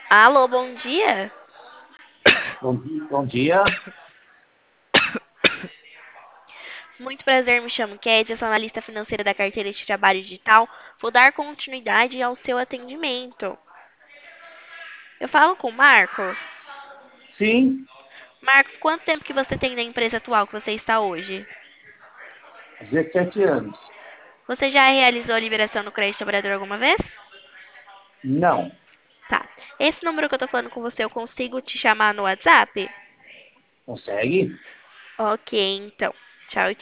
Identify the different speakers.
Speaker 1: Alô, bom dia.
Speaker 2: Bom dia.
Speaker 1: Muito prazer, me chamo Kézia, sou analista financeira da carteira de trabalho digital. Vou dar continuidade ao seu atendimento. Eu falo com o Marcos.
Speaker 2: Sim,
Speaker 1: Marcos, quanto tempo que você tem na empresa atual que você está hoje?
Speaker 2: 17 anos.
Speaker 1: Você já realizou a liberação do crédito trabalhador alguma vez?
Speaker 2: Não.
Speaker 1: Tá. Esse número que eu tô falando com você, eu consigo te chamar no WhatsApp?
Speaker 2: Consegue?
Speaker 1: Ok, então. Tchau,